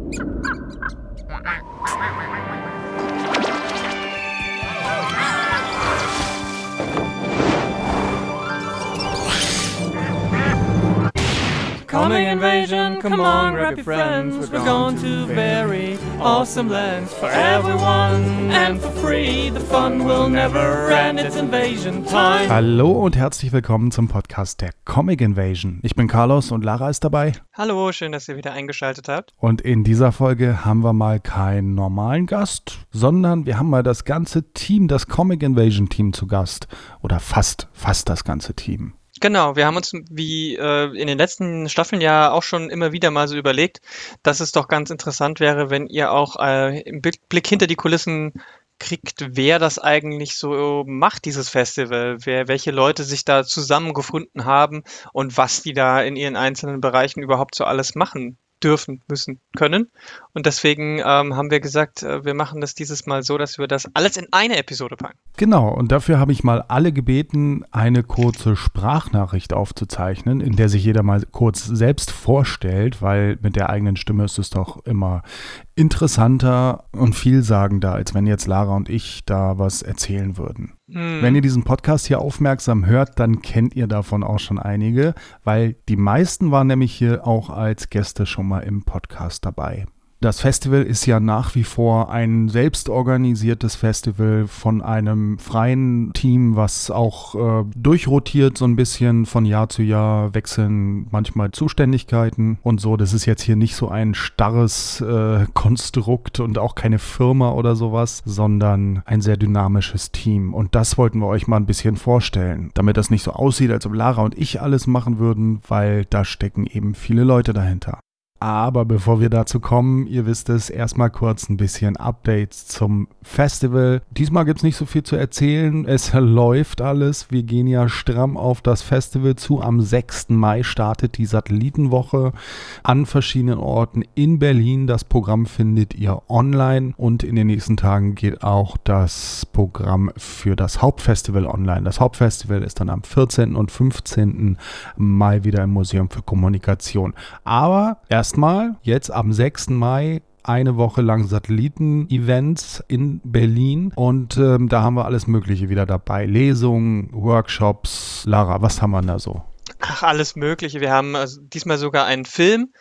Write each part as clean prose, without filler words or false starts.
Coming invasion, come on, grab your friends. We're going to very awesome lands for everyone and for free. The fun will never end, it's invasion time. Hallo und herzlich willkommen zum Podcast der Comic Invasion. Ich bin Carlos und Lara ist dabei. Hallo, schön, dass ihr wieder eingeschaltet habt. Und in dieser Folge haben wir mal keinen normalen Gast, sondern wir haben mal das ganze Team, das Comic Invasion Team zu Gast. Oder fast das ganze Team. Genau, wir haben uns wie in den letzten Staffeln ja auch schon immer wieder mal so überlegt, dass es doch ganz interessant wäre, wenn ihr auch im Blick hinter die Kulissen kriegt, wer das eigentlich so macht, dieses Festival, welche Leute sich da zusammengefunden haben und was die da in ihren einzelnen Bereichen überhaupt so alles machen dürfen, müssen, können. Und deswegen haben wir gesagt, wir machen das dieses Mal so, dass wir das alles in eine Episode packen. Genau, und dafür habe ich mal alle gebeten, eine kurze Sprachnachricht aufzuzeichnen, in der sich jeder mal kurz selbst vorstellt, weil mit der eigenen Stimme ist es doch immer interessanter und vielsagender, als wenn jetzt Lara und ich da was erzählen würden. Wenn ihr diesen Podcast hier aufmerksam hört, dann kennt ihr davon auch schon einige, weil die meisten waren nämlich hier auch als Gäste schon mal im Podcast dabei. Das Festival ist ja nach wie vor ein selbstorganisiertes Festival von einem freien Team, was auch durchrotiert so ein bisschen von Jahr zu Jahr, wechseln manchmal Zuständigkeiten und so. Das ist jetzt hier nicht so ein starres Konstrukt und auch keine Firma oder sowas, sondern ein sehr dynamisches Team. Und das wollten wir euch mal ein bisschen vorstellen, damit das nicht so aussieht, als ob Lara und ich alles machen würden, weil da stecken eben viele Leute dahinter. Aber bevor wir dazu kommen, ihr wisst es, erstmal kurz ein bisschen Updates zum Festival. Diesmal gibt es nicht so viel zu erzählen, es läuft alles. Wir gehen ja stramm auf das Festival zu. Am 6. Mai startet die Satellitenwoche an verschiedenen Orten in Berlin. Das Programm findet ihr online und in den nächsten Tagen geht auch das Programm für das Hauptfestival online. Das Hauptfestival ist dann am 14. und 15. Mai wieder im Museum für Kommunikation. Aber erstmal, jetzt am 6. Mai, eine Woche lang Satelliten-Events in Berlin und da haben wir alles Mögliche wieder dabei. Lesungen, Workshops. Lara, was haben wir da so? Ach, alles Mögliche. Wir haben also diesmal sogar einen Film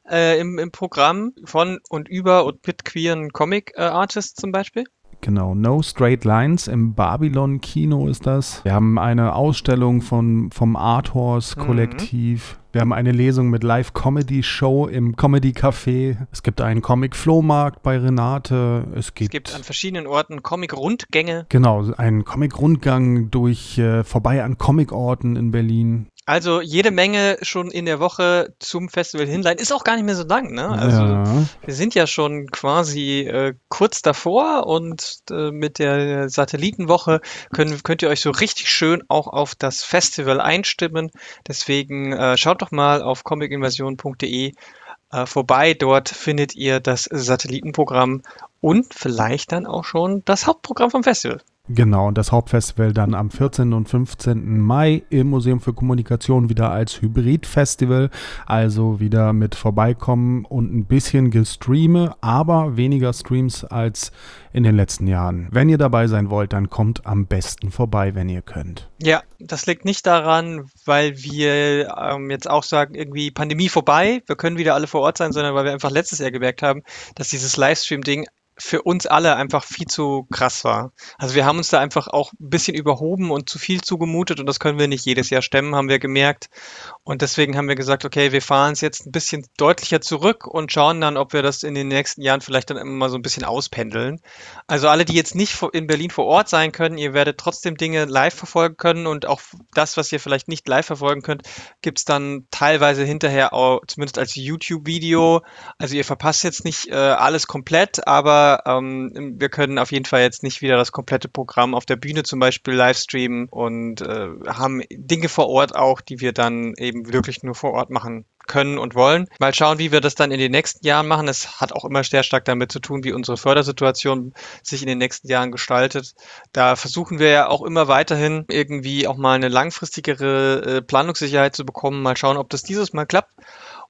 im Programm von und über und mit queeren Comic-Artists zum Beispiel. Genau, No Straight Lines im Babylon-Kino ist das. Wir haben eine Ausstellung vom Arthorse-Kollektiv. Wir haben eine Lesung mit Live-Comedy-Show im Comedy-Café. Es gibt einen Comic-Flohmarkt bei Renate. Es gibt an verschiedenen Orten Comic-Rundgänge. Genau, einen Comic-Rundgang vorbei an Comic-Orten in Berlin. Also jede Menge schon in der Woche zum Festival hinleiten. Ist auch gar nicht mehr so lang, ne? Also wir sind ja schon quasi kurz davor und mit der Satellitenwoche könnt ihr euch so richtig schön auch auf das Festival einstimmen. Deswegen schaut doch mal auf comicinvasion.de vorbei. Dort findet ihr das Satellitenprogramm und vielleicht dann auch schon das Hauptprogramm vom Festival. Genau, und das Hauptfestival dann am 14. und 15. Mai im Museum für Kommunikation wieder als Hybrid-Festival, also wieder mit vorbeikommen und ein bisschen gestreame, aber weniger Streams als in den letzten Jahren. Wenn ihr dabei sein wollt, dann kommt am besten vorbei, wenn ihr könnt. Ja, das liegt nicht daran, weil wir jetzt auch sagen, irgendwie Pandemie vorbei, wir können wieder alle vor Ort sein, sondern weil wir einfach letztes Jahr gemerkt haben, dass dieses Livestream-Ding für uns alle einfach viel zu krass war. Also wir haben uns da einfach auch ein bisschen überhoben und zu viel zugemutet und das können wir nicht jedes Jahr stemmen, haben wir gemerkt. Und deswegen haben wir gesagt, okay, wir fahren es jetzt ein bisschen deutlicher zurück und schauen dann, ob wir das in den nächsten Jahren vielleicht dann immer mal so ein bisschen auspendeln. Also alle, die jetzt nicht in Berlin vor Ort sein können, ihr werdet trotzdem Dinge live verfolgen können und auch das, was ihr vielleicht nicht live verfolgen könnt, gibt's dann teilweise hinterher auch, zumindest als YouTube-Video. Also ihr verpasst jetzt nicht alles komplett, aber wir können auf jeden Fall jetzt nicht wieder das komplette Programm auf der Bühne zum Beispiel live streamen und haben Dinge vor Ort auch, die wir dann eben wirklich nur vor Ort machen können und wollen. Mal schauen, wie wir das dann in den nächsten Jahren machen. Es hat auch immer sehr stark damit zu tun, wie unsere Fördersituation sich in den nächsten Jahren gestaltet. Da versuchen wir ja auch immer weiterhin irgendwie auch mal eine langfristigere Planungssicherheit zu bekommen. Mal schauen, ob das dieses Mal klappt.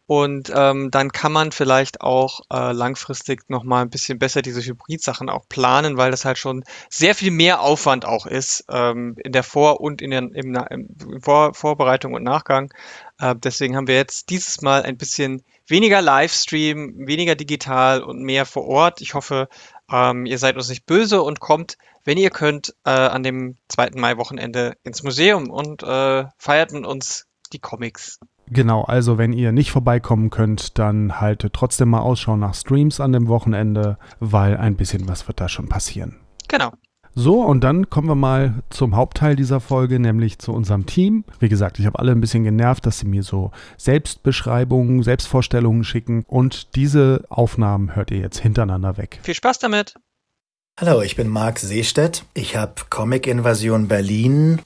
Und dann kann man vielleicht auch langfristig nochmal ein bisschen besser diese Hybrid-Sachen auch planen, weil das halt schon sehr viel mehr Aufwand auch ist in der und im Vorbereitung und Nachgang. Deswegen haben wir jetzt dieses Mal ein bisschen weniger Livestream, weniger digital und mehr vor Ort. Ich hoffe, ihr seid uns nicht böse und kommt, wenn ihr könnt, an dem 2. Mai-Wochenende ins Museum und feiert mit uns die Comics. Genau, also wenn ihr nicht vorbeikommen könnt, dann haltet trotzdem mal Ausschau nach Streams an dem Wochenende, weil ein bisschen was wird da schon passieren. Genau. So, und dann kommen wir mal zum Hauptteil dieser Folge, nämlich zu unserem Team. Wie gesagt, ich habe alle ein bisschen genervt, dass sie mir so Selbstbeschreibungen, Selbstvorstellungen schicken. Und diese Aufnahmen hört ihr jetzt hintereinander weg. Viel Spaß damit! Hallo, ich bin Marc Seestedt. Ich habe Comic Invasion Berlin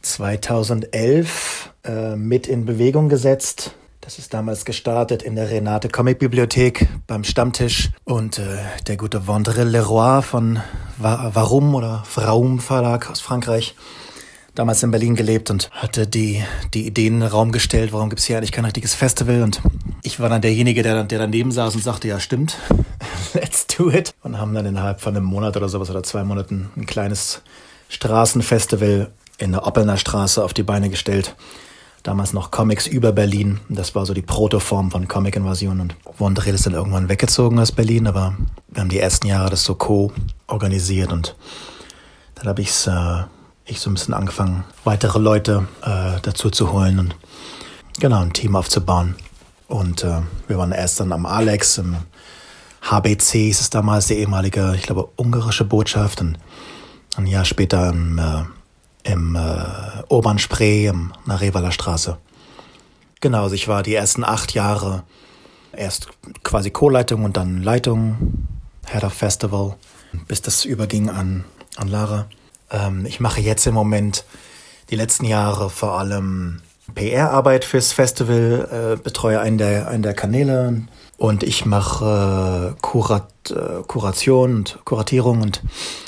2011 mit in Bewegung gesetzt. Das ist damals gestartet in der Renate Comic Bibliothek beim Stammtisch. Und der gute Vandré Leroy von Warum oder Vraum Verlag aus Frankreich, damals in Berlin gelebt und hatte die Ideen in den Raum gestellt, warum gibt es hier eigentlich kein richtiges Festival? Und ich war dann derjenige, der daneben saß und sagte, ja stimmt, let's do it. Und haben dann innerhalb von einem Monat oder sowas oder 2 Monaten ein kleines Straßenfestival in der Oppelner Straße auf die Beine gestellt. Damals noch Comics über Berlin. Das war so die Protoform von Comic Invasion. Und Vandré ist dann irgendwann weggezogen aus Berlin, aber wir haben die ersten Jahre das so co-organisiert. Und dann habe ich so ein bisschen angefangen, weitere Leute dazu zu holen und genau ein Team aufzubauen. Und wir waren erst dann am Alex, im HBC hieß es damals, die ehemalige, ich glaube, ungarische Botschaft. Und ein Jahr später im Urban Spree, in der Revaler Straße. Genau, also ich war die ersten 8 Jahre erst quasi Co-Leitung und dann Leitung, Head of Festival, bis das überging an Lara. Ich mache jetzt im Moment die letzten Jahre vor allem PR-Arbeit fürs Festival, betreue einen der Kanäle und ich mache Kuration und Kuratierung und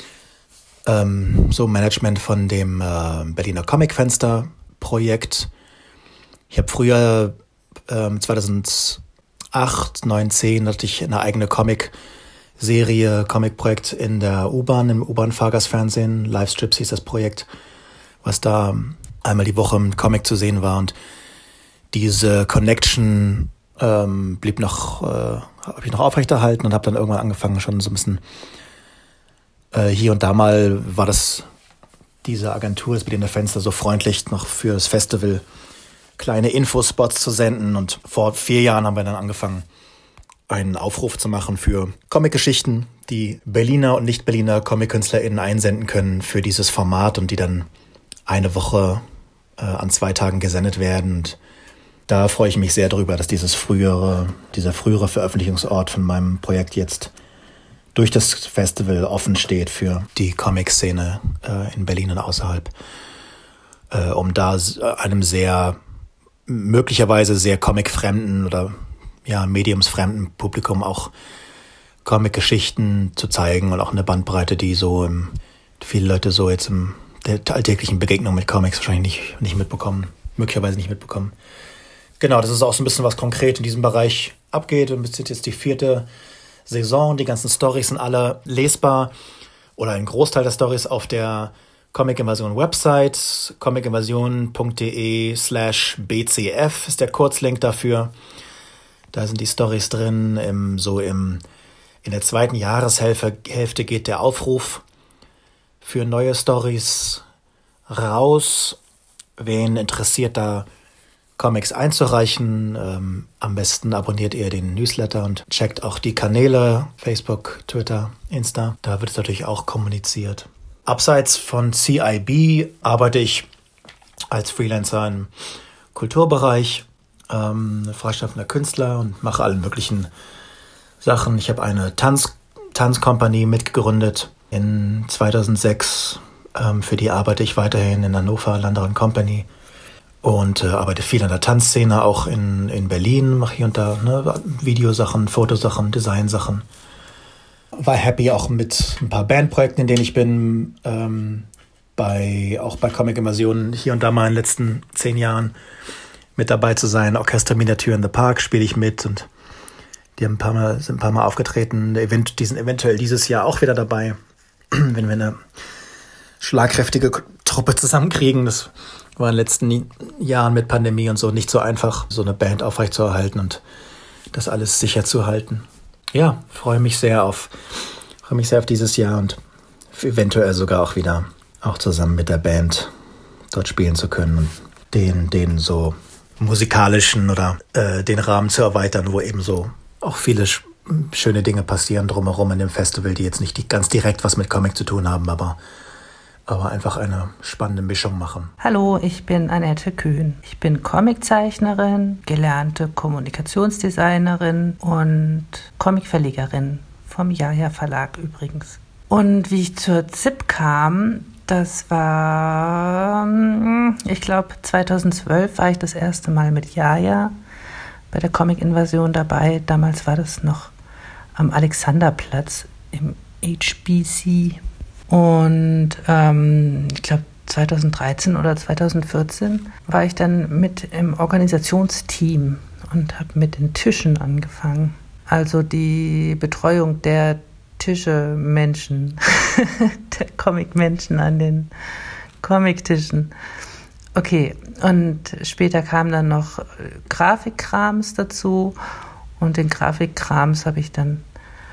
so Management von dem Berliner Comic-Fenster-Projekt. Ich habe früher 2008, 9, 10 hatte ich eine eigene Comic-Serie, Comic-Projekt in der U-Bahn, im U-Bahn-Fahrgastfernsehen. Live-Strips hieß das Projekt, was da einmal die Woche im Comic zu sehen war. Und diese Connection habe ich noch aufrechterhalten und habe dann irgendwann angefangen, schon so ein bisschen hier und da mal war diese Agentur, das Berliner Fenster, so freundlich noch für das Festival kleine Infospots zu senden. Und vor 4 Jahren haben wir dann angefangen, einen Aufruf zu machen für Comicgeschichten, die Berliner und Nicht-Berliner Comic-KünstlerInnen einsenden können für dieses Format und die dann eine Woche an 2 Tagen gesendet werden. Und da freue ich mich sehr drüber, dass dieser frühere Veröffentlichungsort von meinem Projekt jetzt durch das Festival offen steht für die Comic-Szene in Berlin und außerhalb, um da einem möglicherweise sehr comic-fremden oder ja mediumsfremden Publikum auch Comic-Geschichten zu zeigen und auch eine Bandbreite, die viele Leute so jetzt in der alltäglichen Begegnung mit Comics wahrscheinlich nicht mitbekommen, möglicherweise nicht mitbekommen. Genau, das ist auch so ein bisschen was konkret in diesem Bereich abgeht und bis jetzt die 4. Saison. Die ganzen Storys sind alle lesbar oder ein Großteil der Storys auf der Comic Invasion Website. comicinvasion.de/bcf ist der Kurzlink dafür. Da sind die Storys drin. In der 2. Jahreshälfte geht der Aufruf für neue Storys raus. Wen interessiert, da Comics einzureichen. Am besten abonniert ihr den Newsletter und checkt auch die Kanäle, Facebook, Twitter, Insta. Da wird es natürlich auch kommuniziert. Abseits von CIB arbeite ich als Freelancer im Kulturbereich, freischaffender Künstler und mache alle möglichen Sachen. Ich habe eine Tanzkompanie mitgegründet in 2006. Für die arbeite ich weiterhin in Hannover, Lander & Company. Und arbeite viel an der Tanzszene, auch in Berlin, mache hier und da Videosachen, Fotosachen, Designsachen. War happy auch mit ein paar Bandprojekten, in denen ich bin, auch bei Comic Invasion hier und da mal in den letzten 10 Jahren mit dabei zu sein. Orchester Miniature in the Park spiele ich mit und die haben sind ein paar Mal aufgetreten. Die sind eventuell dieses Jahr auch wieder dabei, wenn wir eine schlagkräftige Truppe zusammenkriegen. Das war in den letzten Jahren mit Pandemie und so nicht so einfach, so eine Band aufrechtzuerhalten und das alles sicher zu halten. Ja, freue mich sehr auf dieses Jahr und eventuell sogar auch wieder auch zusammen mit der Band dort spielen zu können und den so musikalischen oder den Rahmen zu erweitern, wo eben so auch viele schöne Dinge passieren drumherum in dem Festival, die jetzt nicht ganz direkt was mit Comic zu tun haben, aber einfach eine spannende Mischung machen. Hallo, ich bin Annette Kühn. Ich bin Comiczeichnerin, gelernte Kommunikationsdesignerin und Comicverlegerin vom Jaja Verlag übrigens. Und wie ich zur ZIP kam, das war, ich glaube 2012 war ich das erste Mal mit Jaja bei der Comic-Invasion dabei. Damals war das noch am Alexanderplatz im HBC. Und ich glaube 2013 oder 2014 war ich dann mit im Organisationsteam und habe mit den Tischen angefangen. Also die Betreuung der Tische-Menschen, der Comic-Menschen an den Comic-Tischen. Okay, und später kam dann noch Grafikkrams dazu und den Grafikkrams habe ich dann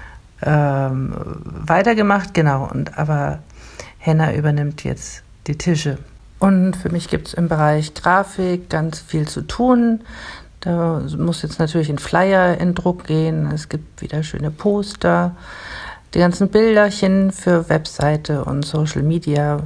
weitergemacht, genau. Aber Henna übernimmt jetzt die Tische. Und für mich gibt es im Bereich Grafik ganz viel zu tun. Da muss jetzt natürlich ein Flyer in Druck gehen. Es gibt wieder schöne Poster. Die ganzen Bilderchen für Webseite und Social Media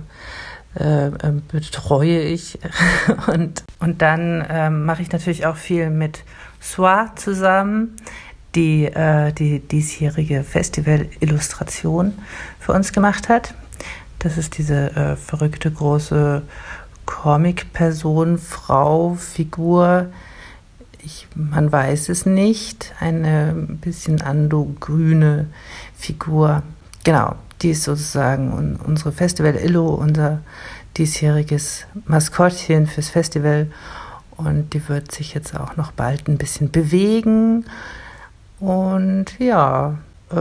betreue ich. Und dann mache ich natürlich auch viel mit Soir zusammen, die diesjährige Festival-Illustration für uns gemacht hat. Das ist diese verrückte große Comic-Person, Frau, Figur. Man weiß es nicht. Eine bisschen andogrüne Figur. Genau, die ist sozusagen unsere Festival-Illo, unser diesjähriges Maskottchen fürs Festival. Und die wird sich jetzt auch noch bald ein bisschen bewegen. Und ja,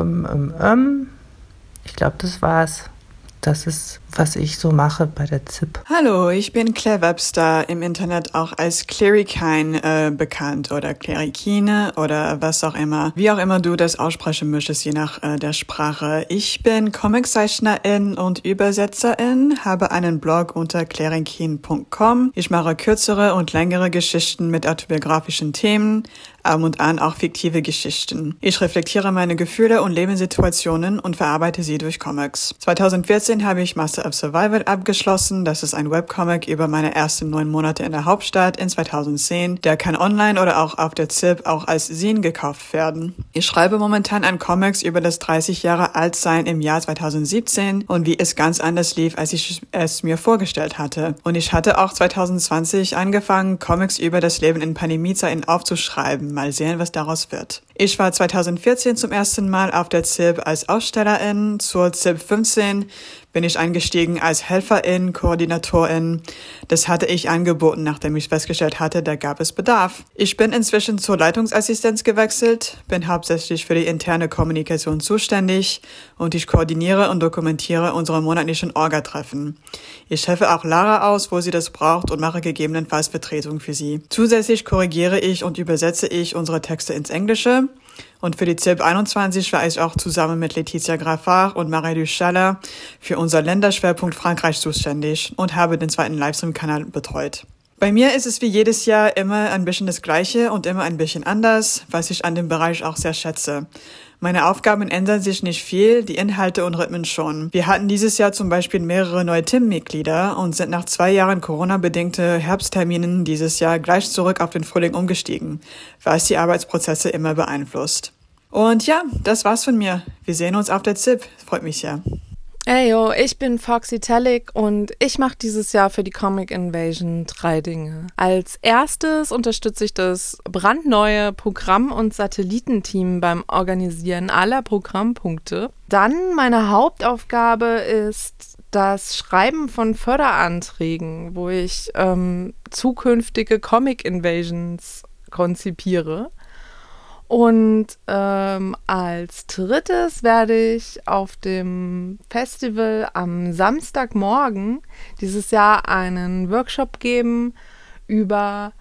ich glaube, das war's. Das ist, was ich so mache bei der ZIP. Hallo, ich bin Claire Webster, im Internet auch als Clarikine bekannt oder Clarikine oder was auch immer. Wie auch immer du das aussprechen möchtest, je nach der Sprache. Ich bin Comiczeichnerin und Übersetzerin, habe einen Blog unter clarikine.com. Ich mache kürzere und längere Geschichten mit autobiografischen Themen, ab und an auch fiktive Geschichten. Ich reflektiere meine Gefühle und Lebenssituationen und verarbeite sie durch Comics. 2014 habe ich Master of Survival abgeschlossen. Das ist ein Webcomic über meine ersten 9 Monate in der Hauptstadt in 2010. Der kann online oder auch auf der ZIP auch als Zine gekauft werden. Ich schreibe momentan an Comics über das 30 Jahre alt sein im Jahr 2017 und wie es ganz anders lief, als ich es mir vorgestellt hatte. Und ich hatte auch 2020 angefangen, Comics über das Leben in Pandemiezeiten aufzuschreiben. Mal sehen, was daraus wird. Ich war 2014 zum ersten Mal auf der ZIP als Ausstellerin. Zur ZIP 15 bin ich eingestiegen als Helferin, Koordinatorin. Das hatte ich angeboten, nachdem ich festgestellt hatte, da gab es Bedarf. Ich bin inzwischen zur Leitungsassistenz gewechselt, bin hauptsächlich für die interne Kommunikation zuständig und ich koordiniere und dokumentiere unsere monatlichen Orga-Treffen. Ich helfe auch Lara aus, wo sie das braucht und mache gegebenenfalls Vertretung für sie. Zusätzlich korrigiere ich und übersetze ich unsere Texte ins Englische. Und für die ZIP 21 war ich auch zusammen mit Laetitia Graffard und Marie Duchaler für unser Länderschwerpunkt Frankreich zuständig und habe den zweiten Livestream-Kanal betreut. Bei mir ist es wie jedes Jahr immer ein bisschen das Gleiche und immer ein bisschen anders, was ich an dem Bereich auch sehr schätze. Meine Aufgaben ändern sich nicht viel, die Inhalte und Rhythmen schon. Wir hatten dieses Jahr zum Beispiel mehrere neue Teammitglieder und sind nach 2 Jahren Corona-bedingte Herbstterminen dieses Jahr gleich zurück auf den Frühling umgestiegen, was die Arbeitsprozesse immer beeinflusst. Und ja, das war's von mir. Wir sehen uns auf der ZIP. Freut mich sehr. Eyo, ich bin Foxy Tellig und ich mache dieses Jahr für die Comic Invasion 3 Dinge. Als erstes unterstütze ich das brandneue Programm- und Satellitenteam beim Organisieren aller Programmpunkte. Dann meine Hauptaufgabe ist das Schreiben von Förderanträgen, wo ich zukünftige Comic-Invasions konzipiere. Und als drittes werde ich auf dem Festival am Samstagmorgen dieses Jahr einen Workshop geben über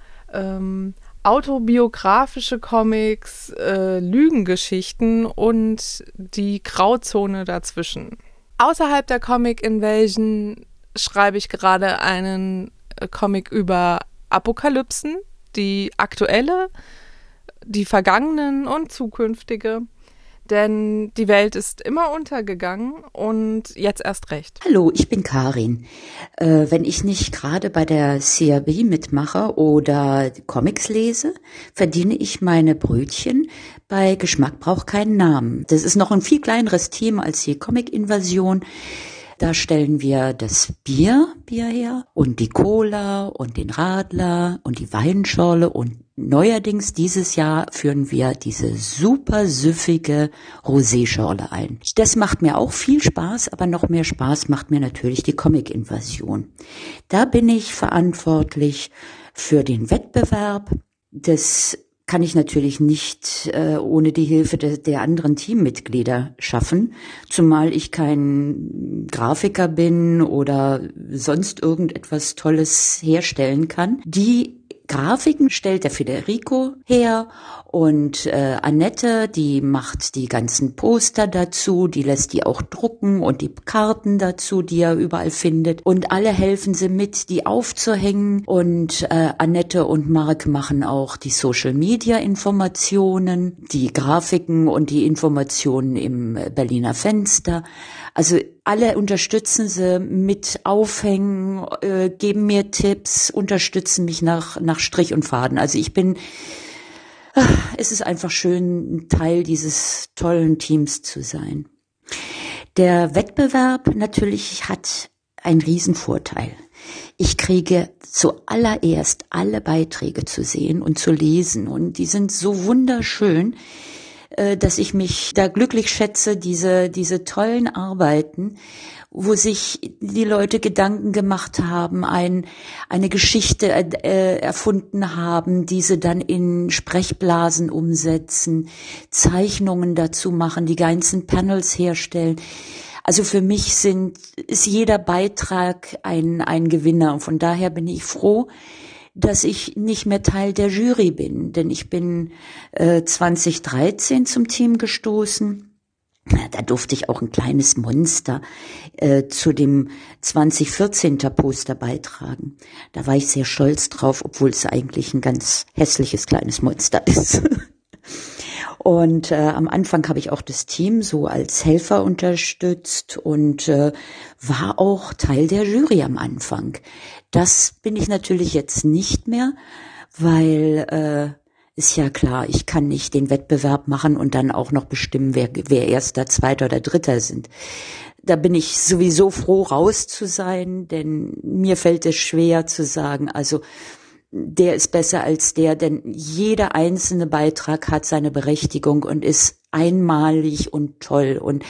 autobiografische Comics, Lügengeschichten und die Grauzone dazwischen. Außerhalb der Comic Invasion schreibe ich gerade einen Comic über Apokalypsen, die aktuelle, die vergangenen und zukünftige. Denn die Welt ist immer untergegangen und jetzt erst recht. Hallo, ich bin Karin. Wenn ich nicht gerade bei der CRB mitmache oder Comics lese, verdiene ich meine Brötchen bei Geschmack braucht keinen Namen. Das ist noch ein viel kleineres Team als die Comic-Invasion. Da stellen wir das Bier her und die Cola und den Radler und die Weinschorle und neuerdings dieses Jahr führen wir diese super süffige Rosé-Schorle ein. Das macht mir auch viel Spaß, aber noch mehr Spaß macht mir natürlich die Comic-Invasion. Da bin ich verantwortlich für den Wettbewerb. Das kann ich natürlich nicht ohne die Hilfe der anderen Teammitglieder schaffen, zumal ich kein Grafiker bin oder sonst irgendetwas Tolles herstellen kann. Die Grafiken stellt der Federico her und Annette, die macht die ganzen Poster dazu, die lässt die auch drucken und die Karten dazu, die er überall findet. Und alle helfen sie mit, die aufzuhängen. Und Annette und Marc machen auch die Social-Media-Informationen, die Grafiken und die Informationen im Berliner Fenster. Also alle unterstützen sie mit Aufhängen, geben mir Tipps, unterstützen mich nach Strich und Faden. Also es ist einfach schön, ein Teil dieses tollen Teams zu sein. Der Wettbewerb natürlich hat einen Riesenvorteil. Ich kriege zuallererst alle Beiträge zu sehen und zu lesen und die sind so wunderschön, dass ich mich da glücklich schätze, diese tollen Arbeiten, wo sich die Leute Gedanken gemacht haben, eine Geschichte erfunden haben, diese dann in Sprechblasen umsetzen, Zeichnungen dazu machen, die ganzen Panels herstellen. Also für mich ist jeder Beitrag ein Gewinner. Und von daher bin ich froh, dass ich nicht mehr Teil der Jury bin, denn ich bin 2013 zum Team gestoßen. Da durfte ich auch ein kleines Monster zu dem 2014. Poster beitragen. Da war ich sehr stolz drauf, obwohl es eigentlich ein ganz hässliches kleines Monster ist. Und am Anfang habe ich auch das Team so als Helfer unterstützt und war auch Teil der Jury am Anfang. Das bin ich natürlich jetzt nicht mehr, weil ist ja klar, ich kann nicht den Wettbewerb machen und dann auch noch bestimmen, wer Erster, Zweiter oder Dritter sind. Da bin ich sowieso froh, raus zu sein, denn mir fällt es schwer zu sagen, also der ist besser als der, denn jeder einzelne Beitrag hat seine Berechtigung und ist einmalig und toll und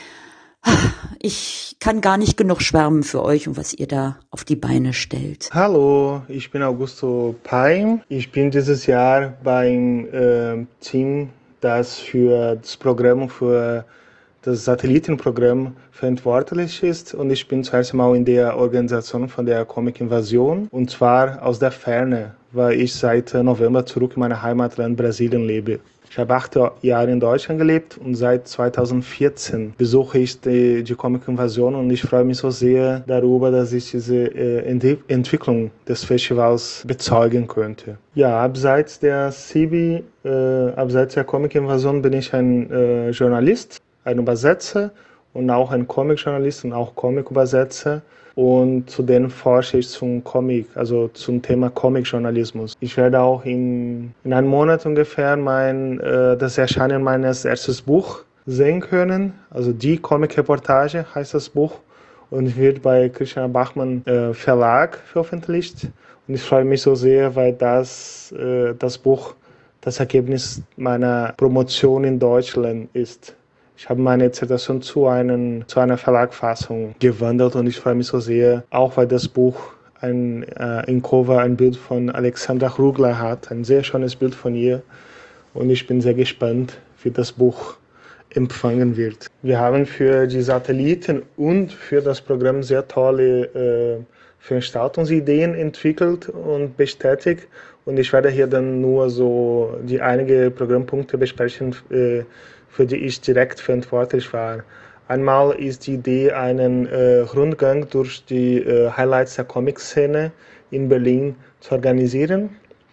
ich kann gar nicht genug schwärmen für euch und was ihr da auf die Beine stellt. Hallo, ich bin Augusto Paim. Ich bin dieses Jahr beim Team, das für das Programm, für das Satellitenprogramm verantwortlich ist. Und ich bin zuerst mal in der Organisation von der Comic Invasion. Und zwar aus der Ferne, weil ich seit November zurück in meinem Heimatland Brasilien lebe. Ich habe 8 Jahre in Deutschland gelebt und seit 2014 besuche ich die Comic Invasion und ich freue mich so sehr darüber, dass ich diese Entwicklung des Festivals bezeugen könnte. Ja, abseits der CB, abseits der Comic Invasion bin ich ein Journalist, ein Übersetzer und auch ein Comic-Journalist und auch Comic-Übersetzer. Und zudem forsche ich zum Comic, also zum Thema Comic-Journalismus. Ich werde auch in einem Monat ungefähr das Erscheinen meines ersten Buch sehen können. Also die Comic-Reportage heißt das Buch und wird bei Christian Bachmann Verlag veröffentlicht. Und ich freue mich so sehr, weil das Buch das Ergebnis meiner Promotion in Deutschland ist. Ich habe meine Dissertation zu einer Verlagsfassung gewandelt und ich freue mich so sehr, auch weil das Buch im Cover ein Bild von Alexandra Hrugler hat, ein sehr schönes Bild von ihr. Und ich bin sehr gespannt, wie das Buch empfangen wird. Wir haben für die Satelliten und für das Programm sehr tolle Veranstaltungsideen entwickelt und bestätigt. Und ich werde hier dann nur so die einige Programmpunkte besprechen, für die ich direkt verantwortlich war. Einmal ist die Idee, einen Rundgang durch die Highlights der Comic-Szene in Berlin zu organisieren.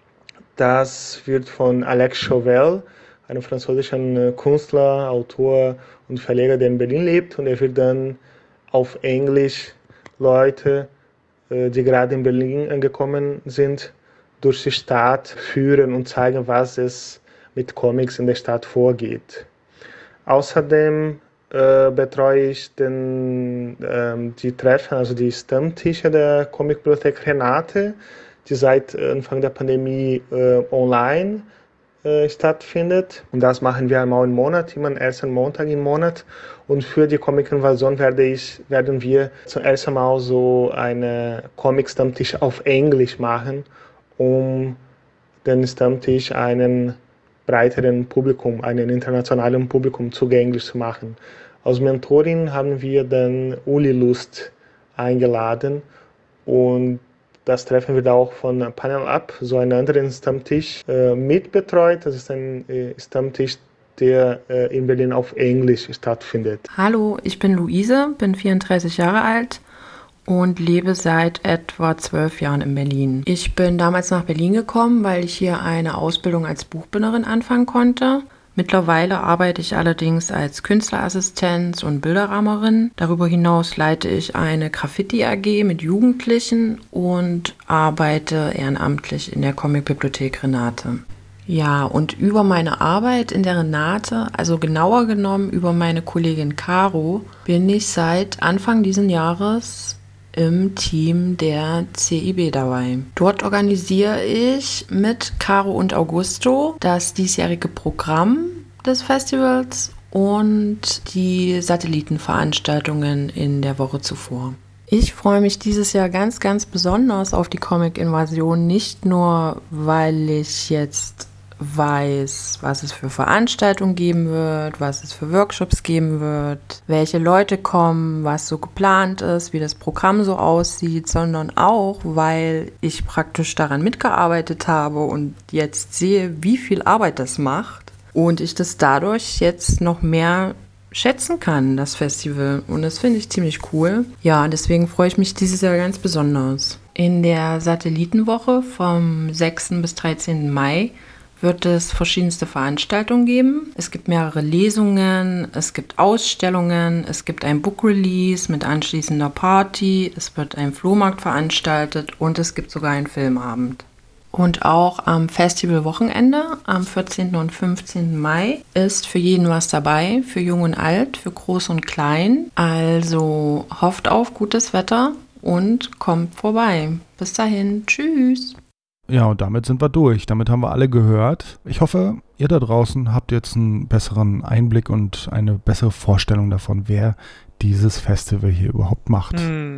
Das wird von Alex Chauvel, einem französischen Künstler, Autor und Verleger, der in Berlin lebt. Und er wird dann auf Englisch Leute, die gerade in Berlin angekommen sind, durch die Stadt führen und zeigen, was es mit Comics in der Stadt vorgeht. Außerdem betreue ich die Treffen, also die Stammtische der Comicbibliothek Renate, die seit Anfang der Pandemie online stattfindet. Und das machen wir einmal im Monat, immer am ersten Montag im Monat. Und für die Comic-Invasion werden wir zum ersten Mal so eine Comic-Stammtisch auf Englisch machen, um den Stammtisch einen breiteren Publikum, einem internationalen Publikum zugänglich zu machen. Als Mentorin haben wir dann Uli Lust eingeladen und das Treffen wird auch von Panel Up, so einem anderen Stammtisch, mitbetreut. Das ist ein Stammtisch, der in Berlin auf Englisch stattfindet. Hallo, ich bin Luise, bin 34 Jahre alt und lebe seit etwa 12 Jahren in Berlin. Ich bin damals nach Berlin gekommen, weil ich hier eine Ausbildung als Buchbinderin anfangen konnte. Mittlerweile arbeite ich allerdings als Künstlerassistenz und Bilderrahmerin. Darüber hinaus leite ich eine Graffiti-AG mit Jugendlichen und arbeite ehrenamtlich in der Comicbibliothek Renate. Ja, und über meine Arbeit in der Renate, also genauer genommen über meine Kollegin Caro, bin ich seit Anfang diesen Jahres im Team der CIB dabei. Dort organisiere ich mit Caro und Augusto das diesjährige Programm des Festivals und die Satellitenveranstaltungen in der Woche zuvor. Ich freue mich dieses Jahr ganz, ganz besonders auf die Comic-Invasion, nicht nur, weil ich jetzt weiß, was es für Veranstaltungen geben wird, was es für Workshops geben wird, welche Leute kommen, was so geplant ist, wie das Programm so aussieht, sondern auch, weil ich praktisch daran mitgearbeitet habe und jetzt sehe, wie viel Arbeit das macht und ich das dadurch jetzt noch mehr schätzen kann, das Festival. Und das finde ich ziemlich cool. Ja, deswegen freue ich mich dieses Jahr ganz besonders. In der Satellitenwoche vom 6. bis 13. Mai wird es verschiedenste Veranstaltungen geben. Es gibt mehrere Lesungen, es gibt Ausstellungen, es gibt ein Book-Release mit anschließender Party, es wird ein Flohmarkt veranstaltet und es gibt sogar einen Filmabend. Und auch am Festivalwochenende, am 14. und 15. Mai, ist für jeden was dabei, für Jung und Alt, für Groß und Klein. Also hofft auf gutes Wetter und kommt vorbei. Bis dahin, tschüss! Ja, und damit sind wir durch. Damit haben wir alle gehört. Ich hoffe, ihr da draußen habt jetzt einen besseren Einblick und eine bessere Vorstellung davon, wer dieses Festival hier überhaupt macht.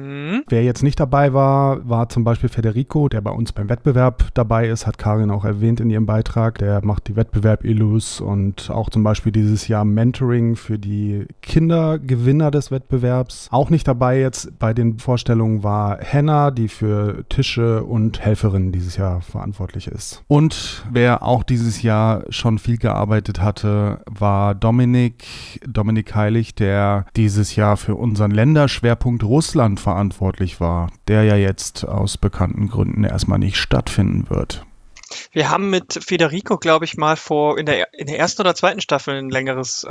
Wer jetzt nicht dabei war, war zum Beispiel Federico, der bei uns beim Wettbewerb dabei ist, hat Karin auch erwähnt in ihrem Beitrag. Der macht die Wettbewerb-Illus und auch zum Beispiel dieses Jahr Mentoring für die Kindergewinner des Wettbewerbs. Auch nicht dabei jetzt bei den Vorstellungen war Henna, die für Tische und Helferinnen dieses Jahr verantwortlich ist. Und wer auch dieses Jahr schon viel gearbeitet hatte, war Dominik Heilig, der dieses Jahr für unseren Länderschwerpunkt Russland verantwortlich war, der ja jetzt aus bekannten Gründen erstmal nicht stattfinden wird. Wir haben mit Federico, glaube ich, mal in der ersten oder zweiten Staffel ein längeres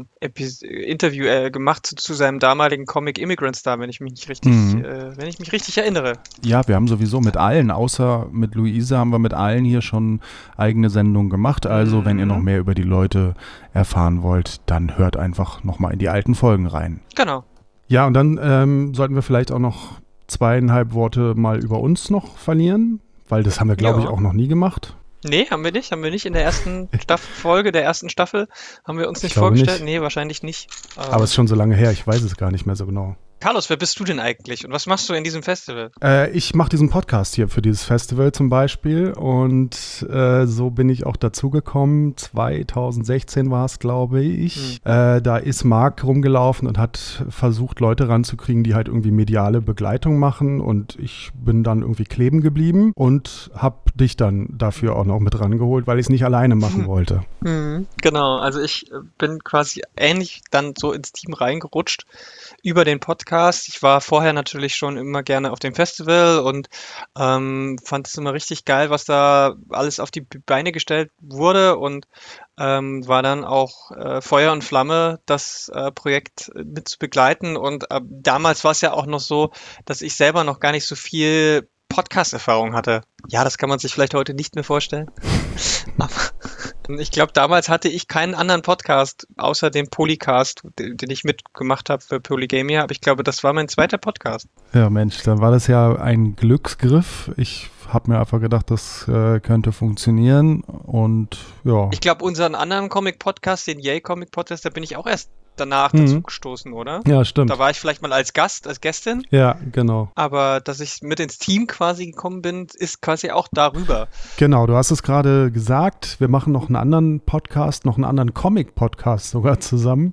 Interview gemacht zu seinem damaligen Comic Immigrant Star, wenn ich mich richtig erinnere. Ja, wir haben sowieso mit allen, außer mit Luise, haben wir mit allen hier schon eigene Sendungen gemacht. Also, wenn ihr noch mehr über die Leute erfahren wollt, dann hört einfach nochmal in die alten Folgen rein. Genau. Ja, und dann sollten wir vielleicht auch noch 2,5 Worte mal über uns noch verlieren. Weil das haben wir, glaube ich, auch noch nie gemacht. Nee, haben wir nicht. Haben wir nicht in der ersten Folge der ersten Staffel. Haben wir uns nicht glaube vorgestellt? nicht. Nee, wahrscheinlich nicht. Aber es ist schon so lange her, ich weiß es gar nicht mehr so genau. Carlos, wer bist du denn eigentlich und was machst du in diesem Festival? Ich mache diesen Podcast hier für dieses Festival zum Beispiel und so bin ich auch dazugekommen. 2016 war es, glaube ich. Da ist Marc rumgelaufen und hat versucht, Leute ranzukriegen, die halt irgendwie mediale Begleitung machen, und ich bin dann irgendwie kleben geblieben und habe dich dann dafür auch noch mit rangeholt, weil ich es nicht alleine machen wollte. Genau, also ich bin quasi ähnlich dann so ins Team reingerutscht über den Podcast. Ich war vorher natürlich schon immer gerne auf dem Festival und fand es immer richtig geil, was da alles auf die Beine gestellt wurde, und war dann auch Feuer und Flamme, das Projekt mit zu begleiten. Und damals war es ja auch noch so, dass ich selber noch gar nicht so viel Podcast-Erfahrung hatte. Ja, das kann man sich vielleicht heute nicht mehr vorstellen. Aber ich glaube, damals hatte ich keinen anderen Podcast außer dem Polycast, den ich mitgemacht habe für Polygamia. Aber ich glaube, das war mein zweiter Podcast. Ja, Mensch, dann war das ja ein Glücksgriff. Ich habe mir einfach gedacht, das könnte funktionieren, und ja. Ich glaube, unseren anderen Comic-Podcast, den Yay-Comic-Podcast, da bin ich auch erst danach dazu gestoßen, oder? Ja, stimmt. Da war ich vielleicht mal als Gast, als Gästin. Ja, genau. Aber dass ich mit ins Team quasi gekommen bin, ist quasi auch darüber. Genau, du hast es gerade gesagt. Wir machen noch einen anderen Podcast, noch einen anderen Comic-Podcast sogar zusammen.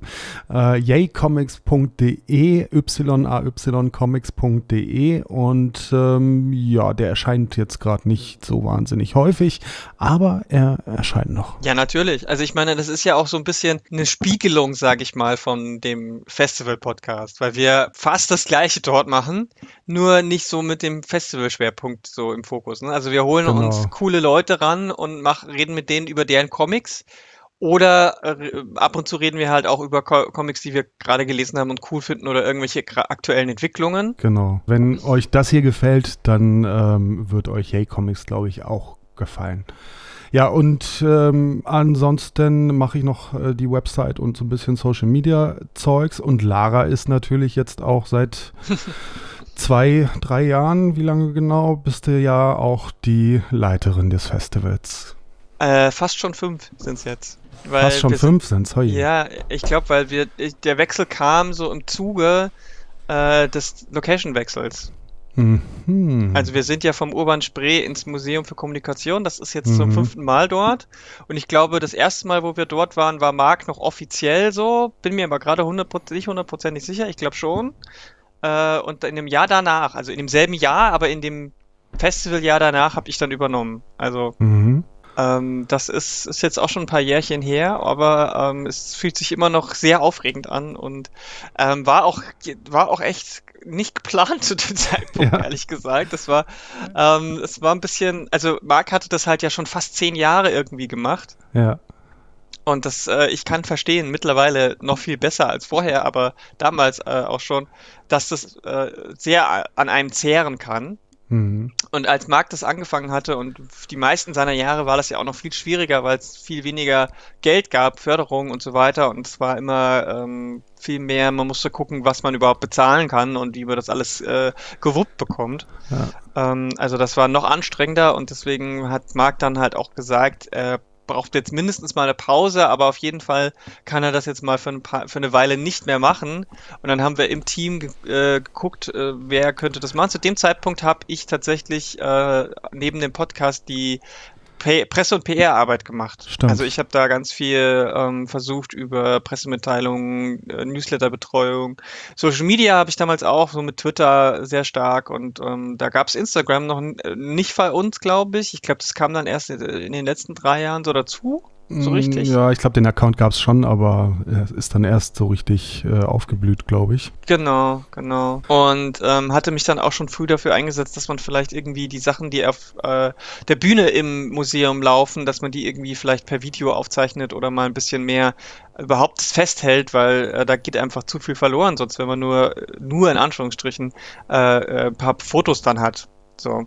yaycomics.de, yaycomics.de, und ja, der erscheint jetzt gerade nicht so wahnsinnig häufig, aber er erscheint noch. Ja, natürlich. Also ich meine, das ist ja auch so ein bisschen eine Spiegelung, sage ich mal, von dem Festival-Podcast, weil wir fast das Gleiche dort machen, nur nicht so mit dem Festival-Schwerpunkt so im Fokus. Ne? Also wir holen uns coole Leute ran und reden mit denen über deren Comics, oder ab und zu reden wir halt auch über Comics, die wir gerade gelesen haben und cool finden, oder irgendwelche aktuellen Entwicklungen. Genau. Wenn euch das hier gefällt, dann wird euch Yay Comics, glaube ich, auch gefallen. Ja, und ansonsten mache ich noch die Website und so ein bisschen Social Media Zeugs. Und Lara ist natürlich jetzt auch seit 2-3 Jahren, wie lange genau, bist du ja auch die Leiterin des Festivals. Fast schon 5 sind es jetzt. Fast schon 5 sind es, Ja, ich glaube, weil der Wechsel kam so im Zuge des Location-Wechsels. Also wir sind ja vom Urban Spree ins Museum für Kommunikation. Das ist jetzt zum 5. Mal dort. Und ich glaube, das erste Mal, wo wir dort waren, war Marc noch offiziell so. Bin mir aber gerade nicht hundertprozentig sicher. Ich glaube schon. Und in dem Jahr danach, also in demselben Jahr, aber in dem Festivaljahr danach, habe ich dann übernommen. Also das ist jetzt auch schon ein paar Jährchen her, aber es fühlt sich immer noch sehr aufregend an, und war auch echt nicht geplant zu dem Zeitpunkt, ehrlich gesagt. Es war ein bisschen, also Marc hatte das halt ja schon fast 10 Jahre irgendwie gemacht. Ja. Und ich kann verstehen, mittlerweile noch viel besser als vorher, aber damals auch schon, dass das sehr an einem zehren kann. Und als Marc das angefangen hatte, und die meisten seiner Jahre war das ja auch noch viel schwieriger, weil es viel weniger Geld gab, Förderung und so weiter, und es war immer viel mehr, man musste gucken, was man überhaupt bezahlen kann und wie man das alles gewuppt bekommt. Ja. Also das war noch anstrengender, und deswegen hat Marc dann halt auch gesagt, braucht jetzt mindestens mal eine Pause, aber auf jeden Fall kann er das jetzt mal für eine Weile nicht mehr machen. Und dann haben wir im Team geguckt, wer könnte das machen. Zu dem Zeitpunkt habe ich tatsächlich neben dem Podcast die Presse- und PR-Arbeit gemacht. Stimmt. Also ich habe da ganz viel versucht über Pressemitteilungen, Newsletterbetreuung. Social Media habe ich damals auch, so mit Twitter sehr stark, und da gab es Instagram noch nicht bei uns, glaube ich. Ich glaube, das kam dann erst in den letzten 3 Jahren so dazu. So richtig? Ja, ich glaube, den Account gab es schon, aber er ist dann erst so richtig aufgeblüht, glaube ich. Genau. Und hatte mich dann auch schon früh dafür eingesetzt, dass man vielleicht irgendwie die Sachen, die auf der Bühne im Museum laufen, dass man die irgendwie vielleicht per Video aufzeichnet oder mal ein bisschen mehr überhaupt festhält, weil da geht einfach zu viel verloren, sonst wenn man nur in Anführungsstrichen ein paar Fotos dann hat. So.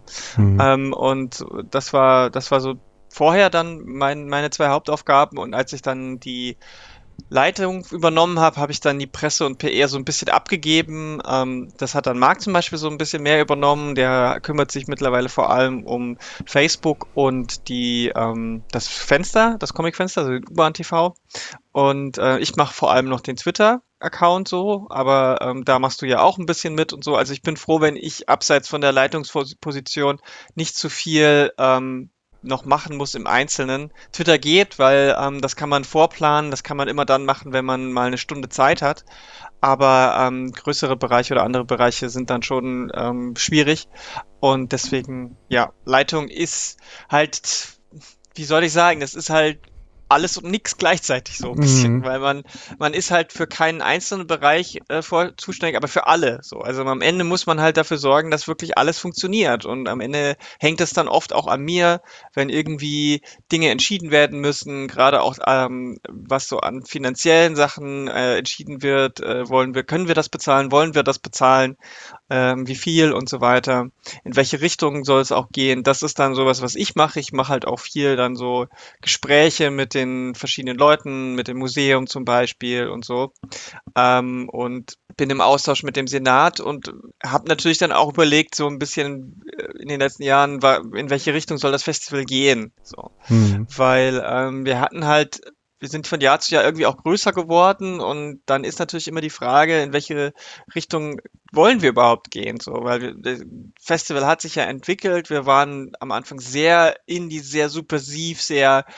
Und das war so vorher dann meine 2 Hauptaufgaben, und als ich dann die Leitung übernommen habe, habe ich dann die Presse und PR so ein bisschen abgegeben. Das hat dann Marc zum Beispiel so ein bisschen mehr übernommen. Der kümmert sich mittlerweile vor allem um Facebook und das Fenster, das Comic-Fenster, also U-Bahn TV. Und ich mache vor allem noch den Twitter-Account so, aber da machst du ja auch ein bisschen mit und so. Also ich bin froh, wenn ich abseits von der Leitungsposition nicht zu viel noch machen muss im Einzelnen. Twitter geht, weil das kann man vorplanen, das kann man immer dann machen, wenn man mal eine Stunde Zeit hat. Aber größere Bereiche oder andere Bereiche sind dann schon schwierig. Und deswegen, ja, Leitung ist halt, wie soll ich sagen, das ist halt alles und nichts gleichzeitig so ein bisschen, weil man ist halt für keinen einzelnen Bereich zuständig, aber für alle so. Also am Ende muss man halt dafür sorgen, dass wirklich alles funktioniert und am Ende hängt es dann oft auch an mir, wenn irgendwie Dinge entschieden werden müssen, gerade auch was so an finanziellen Sachen entschieden wird, können wir das bezahlen, wollen wir das bezahlen, wie viel und so weiter, in welche Richtung soll es auch gehen. Das ist dann sowas, was ich mache. Ich mache halt auch viel dann so Gespräche mit den verschiedenen Leuten, mit dem Museum zum Beispiel und so. Und bin im Austausch mit dem Senat und habe natürlich dann auch überlegt, so ein bisschen in den letzten Jahren, in welche Richtung soll das Festival gehen. So. Weil wir sind von Jahr zu Jahr irgendwie auch größer geworden und dann ist natürlich immer die Frage, in welche Richtung wollen wir überhaupt gehen, so, weil das Festival hat sich ja entwickelt. Wir waren am Anfang sehr indie, sehr subversiv, sehr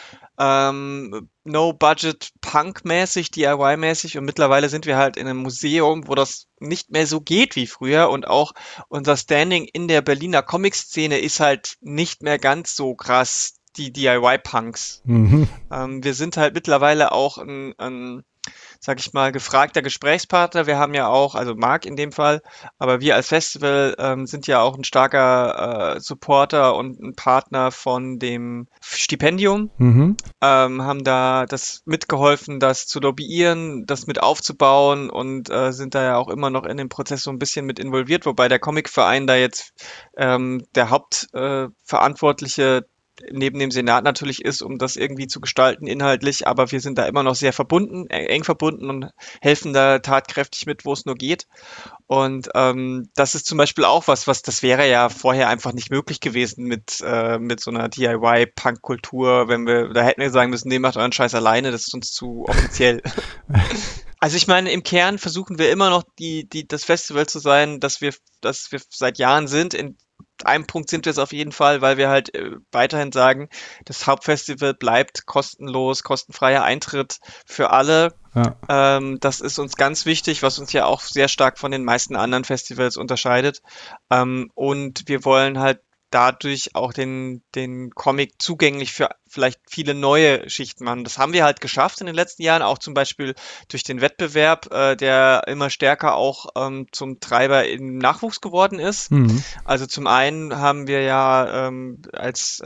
No-Budget-Punk-mäßig, DIY-mäßig und mittlerweile sind wir halt in einem Museum, wo das nicht mehr so geht wie früher und auch unser Standing in der Berliner Comic-Szene ist halt nicht mehr ganz so krass, die DIY-Punks. Wir sind halt mittlerweile auch sag ich mal, gefragter Gesprächspartner. Wir haben ja auch, also Marc in dem Fall, aber wir als Festival sind ja auch ein starker Supporter und ein Partner von dem Stipendium. Haben da das mitgeholfen, das zu lobbyieren, das mit aufzubauen und sind da ja auch immer noch in dem Prozess so ein bisschen mit involviert, wobei der Comicverein da jetzt der Hauptverantwortliche neben dem Senat natürlich ist, um das irgendwie zu gestalten inhaltlich, aber wir sind da immer noch sehr verbunden, eng verbunden und helfen da tatkräftig mit, wo es nur geht. Und das ist zum Beispiel auch was, das wäre ja vorher einfach nicht möglich gewesen mit so einer DIY-Punk-Kultur, da hätten wir sagen müssen, nee, macht euren Scheiß alleine, das ist uns zu offiziell. Also ich meine, im Kern versuchen wir immer noch das Festival zu sein, dass wir seit Jahren sind. In einem Punkt sind wir es auf jeden Fall, weil wir halt weiterhin sagen, das Hauptfestival bleibt kostenlos, kostenfreier Eintritt für alle. Ja. Das ist uns ganz wichtig, was uns ja auch sehr stark von den meisten anderen Festivals unterscheidet. Und wir wollen halt dadurch auch den Comic zugänglich für vielleicht viele neue Schichten machen. Das haben wir halt geschafft in den letzten Jahren, auch zum Beispiel durch den Wettbewerb, der immer stärker auch zum Treiber im Nachwuchs geworden ist. Also zum einen haben wir ja als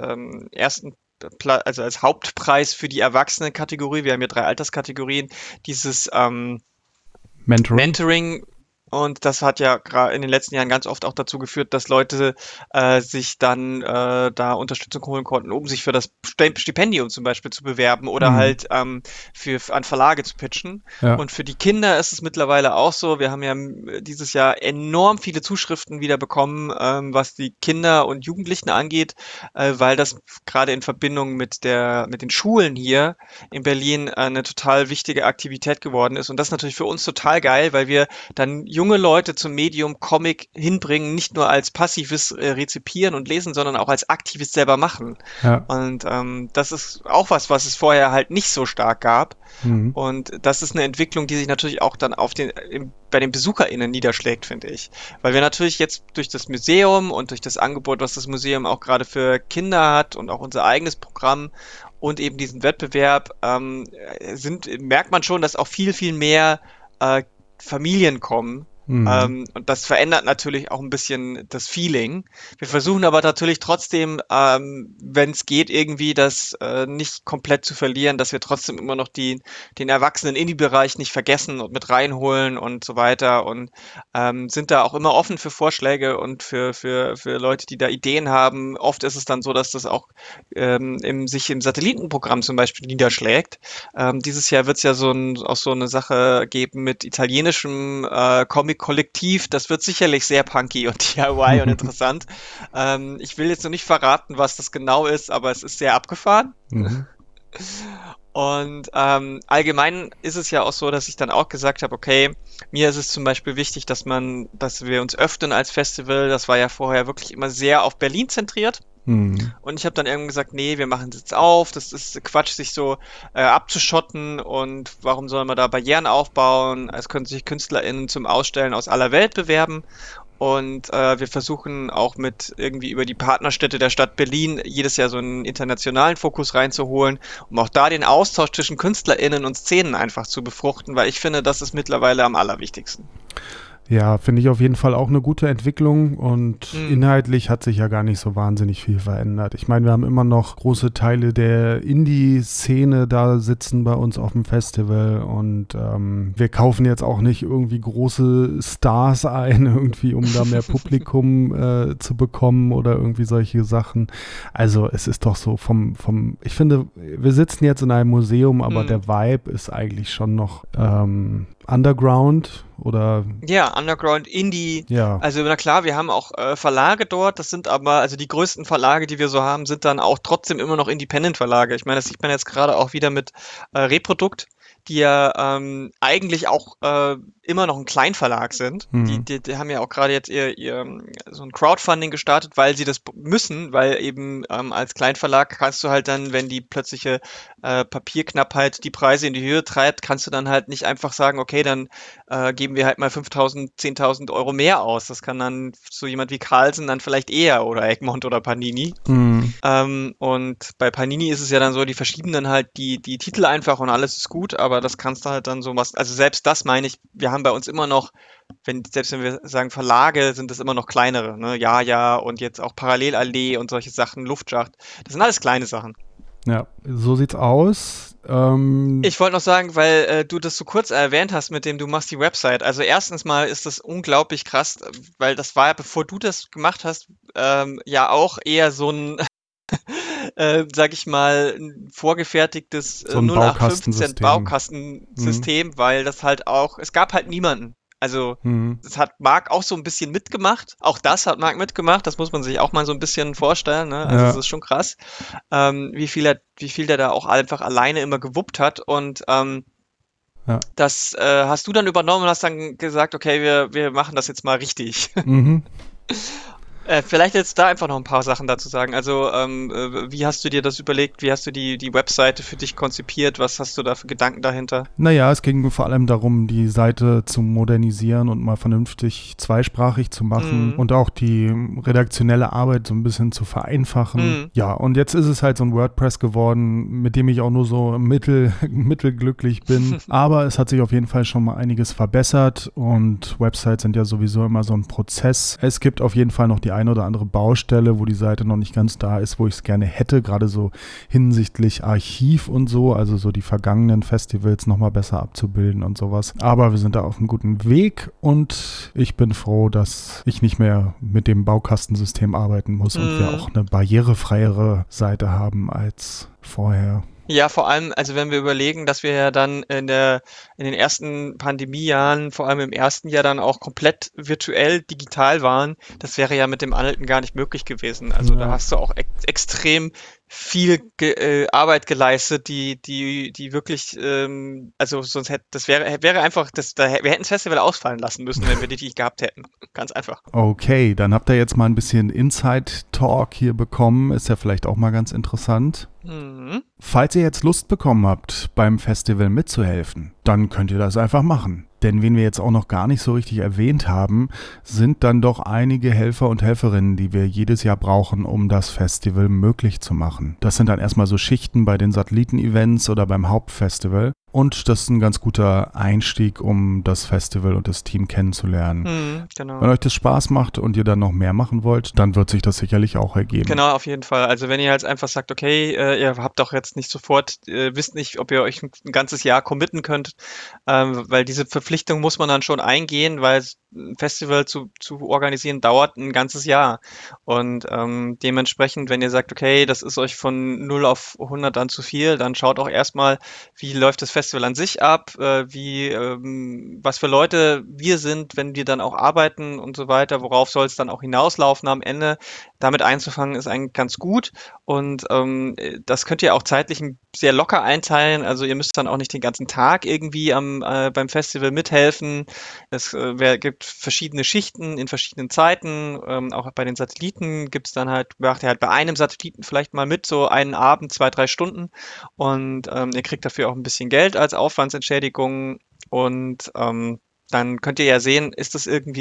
als Hauptpreis für die Erwachsenenkategorie, wir haben ja 3 Alterskategorien, dieses Mentoring. Und das hat ja gerade in den letzten Jahren ganz oft auch dazu geführt, dass Leute sich dann da Unterstützung holen konnten, um sich für das Stipendium zum Beispiel zu bewerben oder halt an Verlage zu pitchen. Ja. Und für die Kinder ist es mittlerweile auch so, wir haben ja dieses Jahr enorm viele Zuschriften wieder bekommen, was die Kinder und Jugendlichen angeht, weil das gerade in Verbindung mit den Schulen hier in Berlin eine total wichtige Aktivität geworden ist. Und das ist natürlich für uns total geil, weil wir dann junge Leute zum Medium Comic hinbringen, nicht nur als passives Rezipieren und Lesen, sondern auch als aktives selber machen. Ja. Und das ist auch was es vorher halt nicht so stark gab. Und das ist eine Entwicklung, die sich natürlich auch dann bei den BesucherInnen niederschlägt, finde ich. Weil wir natürlich jetzt durch das Museum und durch das Angebot, was das Museum auch gerade für Kinder hat und auch unser eigenes Programm und eben diesen Wettbewerb, merkt man schon, dass auch viel, viel mehr Familien kommen Und das verändert natürlich auch ein bisschen das Feeling. Wir versuchen aber natürlich trotzdem, wenn es geht, irgendwie das nicht komplett zu verlieren, dass wir trotzdem immer noch den erwachsenen Indie-Bereich nicht vergessen und mit reinholen und so weiter und sind da auch immer offen für Vorschläge und für Leute, die da Ideen haben. Oft ist es dann so, dass das auch sich im Satellitenprogramm zum Beispiel niederschlägt. Dieses Jahr wird es ja auch so eine Sache geben mit italienischem Comic-Kollektiv. Das wird sicherlich sehr punky und DIY und interessant. Ich will jetzt noch nicht verraten, was das genau ist, aber es ist sehr abgefahren. Und allgemein ist es ja auch so, dass ich dann auch gesagt habe, okay, mir ist es zum Beispiel wichtig, dass wir uns öffnen als Festival. Das war ja vorher wirklich immer sehr auf Berlin zentriert. Und ich habe dann irgendwann gesagt, nee, wir machen es jetzt auf. Das ist Quatsch, sich so abzuschotten. Und warum soll man da Barrieren aufbauen? Es können sich KünstlerInnen zum Ausstellen aus aller Welt bewerben. Und wir versuchen auch irgendwie über die Partnerstädte der Stadt Berlin jedes Jahr so einen internationalen Fokus reinzuholen, um auch da den Austausch zwischen KünstlerInnen und Szenen einfach zu befruchten, weil ich finde, das ist mittlerweile am allerwichtigsten. Ja, finde ich auf jeden Fall auch eine gute Entwicklung und inhaltlich hat sich ja gar nicht so wahnsinnig viel verändert. Ich meine, wir haben immer noch große Teile der Indie-Szene da sitzen bei uns auf dem Festival und wir kaufen jetzt auch nicht irgendwie große Stars ein, irgendwie um da mehr Publikum zu bekommen oder irgendwie solche Sachen. Also es ist doch so ich finde, wir sitzen jetzt in einem Museum, aber der Vibe ist eigentlich schon noch Underground oder? Ja, Underground, Indie. Ja. Also na klar, wir haben auch Verlage dort, das sind aber, also die größten Verlage, die wir so haben, sind dann auch trotzdem immer noch Independent-Verlage. Ich meine, das sieht man jetzt gerade auch wieder mit Reprodukt, die ja eigentlich auch immer noch ein Kleinverlag sind. Die haben ja auch gerade jetzt ihr so ein Crowdfunding gestartet, weil sie das müssen, weil eben als Kleinverlag kannst du halt dann, wenn die plötzliche Papierknappheit die Preise in die Höhe treibt, kannst du dann halt nicht einfach sagen, okay, dann geben wir halt mal 5.000, 10.000 Euro mehr aus. Das kann dann so jemand wie Carlsen dann vielleicht eher oder Egmont oder Panini. Und bei Panini ist es ja dann so, die verschieben dann halt die Titel einfach und alles ist gut, aber das kannst du halt dann so was, also selbst das meine ich, wir haben bei uns immer noch, selbst wenn wir sagen Verlage, sind das immer noch kleinere, ne? Ja und jetzt auch Parallelallee und solche Sachen, Luftschacht, das sind alles kleine Sachen. Ja, so sieht's aus. Ich wollte noch sagen, weil du das so kurz erwähnt hast, mit dem du machst die Website. Also erstens mal ist das unglaublich krass, weil das war ja, bevor du das gemacht hast, ja auch eher so ein sag ich mal, ein vorgefertigtes so ein 0815 Baukastensystem, weil das halt auch, es gab halt niemanden. Also das hat Marc auch so ein bisschen mitgemacht. Auch das hat Marc mitgemacht. Das muss man sich auch mal so ein bisschen vorstellen. Ne? Also das ist schon krass, wie viel der da auch einfach alleine immer gewuppt hat. Und das hast du dann übernommen und hast dann gesagt, okay, wir machen das jetzt mal richtig. Vielleicht jetzt da einfach noch ein paar Sachen dazu sagen. Also, wie hast du dir das überlegt? Wie hast du die Webseite für dich konzipiert? Was hast du da für Gedanken dahinter? Naja, es ging vor allem darum, die Seite zu modernisieren und mal vernünftig zweisprachig zu machen und auch die redaktionelle Arbeit so ein bisschen zu vereinfachen. Ja, und jetzt ist es halt so ein WordPress geworden, mit dem ich auch nur so mittelglücklich bin. Aber es hat sich auf jeden Fall schon mal einiges verbessert und Websites sind ja sowieso immer so ein Prozess. Es gibt auf jeden Fall noch die eine oder andere Baustelle, wo die Seite noch nicht ganz da ist, wo ich es gerne hätte, gerade so hinsichtlich Archiv und so, also so die vergangenen Festivals nochmal besser abzubilden und sowas. Aber wir sind da auf einem guten Weg und ich bin froh, dass ich nicht mehr mit dem Baukastensystem arbeiten muss und wir auch eine barrierefreiere Seite haben als vorher. Ja, vor allem, also wenn wir überlegen, dass wir ja dann in den ersten Pandemiejahren, vor allem im ersten Jahr dann auch komplett virtuell digital waren, das wäre ja mit dem alten gar nicht möglich gewesen. Also da hast du auch extrem viel Arbeit geleistet, die wirklich, also sonst wir hätten das Festival ausfallen lassen müssen, wenn wir die nicht gehabt hätten. Ganz einfach. Okay, dann habt ihr jetzt mal ein bisschen Inside-Talk hier bekommen. Ist ja vielleicht auch mal ganz interessant. Falls ihr jetzt Lust bekommen habt, beim Festival mitzuhelfen, dann könnt ihr das einfach machen. Denn wen wir jetzt auch noch gar nicht so richtig erwähnt haben, sind dann doch einige Helfer und Helferinnen, die wir jedes Jahr brauchen, um das Festival möglich zu machen. Das sind dann erstmal so Schichten bei den Satelliten-Events oder beim Hauptfestival. Und das ist ein ganz guter Einstieg, um das Festival und das Team kennenzulernen. Genau. Wenn euch das Spaß macht und ihr dann noch mehr machen wollt, dann wird sich das sicherlich auch ergeben. Genau, auf jeden Fall. Also wenn ihr halt einfach sagt, okay, ihr habt doch jetzt nicht sofort, wisst nicht, ob ihr euch ein ganzes Jahr committen könnt, weil diese Verpflichtung muss man dann schon eingehen, weil ein Festival zu organisieren dauert ein ganzes Jahr. Und dementsprechend, wenn ihr sagt, okay, das ist euch von 0 auf 100 dann zu viel, dann schaut auch erstmal, wie läuft das Festival an sich ab, was für Leute wir sind, wenn wir dann auch arbeiten und so weiter, worauf soll es dann auch hinauslaufen am Ende. Damit einzufangen ist eigentlich ganz gut und das könnt ihr auch zeitlich sehr locker einteilen, also ihr müsst dann auch nicht den ganzen Tag irgendwie beim Festival mithelfen. Es gibt verschiedene Schichten in verschiedenen Zeiten, auch bei den Satelliten gibt's dann halt, macht ihr halt bei einem Satelliten vielleicht mal mit, so einen Abend, 2-3 Stunden und ihr kriegt dafür auch ein bisschen Geld als Aufwandsentschädigung und dann könnt ihr ja sehen, sind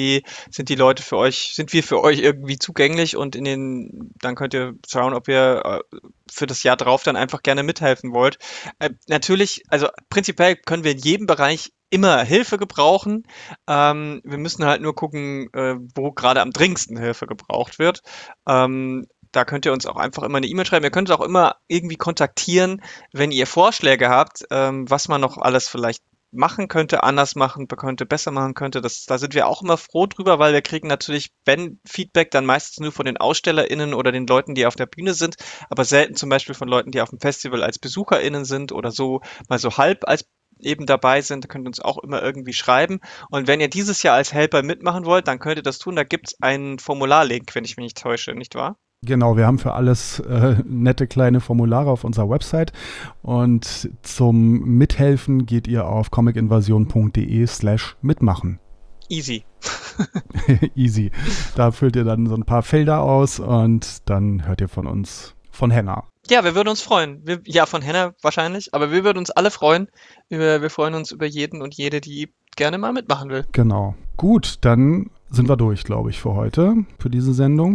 wir für euch irgendwie zugänglich und dann könnt ihr schauen, ob ihr für das Jahr drauf dann einfach gerne mithelfen wollt. Natürlich, also prinzipiell können wir in jedem Bereich immer Hilfe gebrauchen. Wir müssen halt nur gucken, wo gerade am dringendsten Hilfe gebraucht wird. Da könnt ihr uns auch einfach immer eine E-Mail schreiben. Ihr könnt uns auch immer irgendwie kontaktieren, wenn ihr Vorschläge habt, was man noch alles vielleicht machen könnte, anders machen könnte, besser machen könnte. Da sind wir auch immer froh drüber, weil wir kriegen natürlich, wenn Feedback, dann meistens nur von den AusstellerInnen oder den Leuten, die auf der Bühne sind, aber selten zum Beispiel von Leuten, die auf dem Festival als BesucherInnen sind oder so mal so halb als eben dabei sind, könnt ihr uns auch immer irgendwie schreiben. Und wenn ihr dieses Jahr als Helper mitmachen wollt, dann könnt ihr das tun. Da gibt's einen Formularlink, wenn ich mich nicht täusche, nicht wahr? Genau, wir haben für alles nette kleine Formulare auf unserer Website und zum Mithelfen geht ihr auf comicinvasion.de/mitmachen. Easy. Easy. Da füllt ihr dann so ein paar Felder aus und dann hört ihr von uns, von Henna. Ja, wir würden uns freuen. Von Henna wahrscheinlich, aber wir würden uns alle freuen. Wir freuen uns über jeden und jede, die gerne mal mitmachen will. Genau. Gut, dann sind wir durch, glaube ich, für heute, für diese Sendung.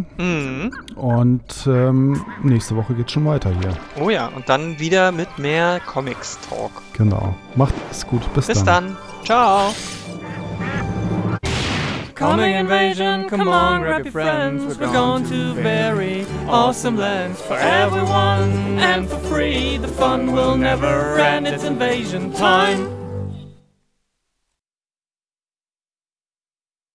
Und nächste Woche geht's schon weiter hier. Oh ja, und dann wieder mit mehr Comics-Talk. Genau. Macht es gut. Bis dann. Ciao. Comic Invasion, come on, grab your friends. We're going to very awesome lands for everyone and for free. The fun will never end. It's invasion time.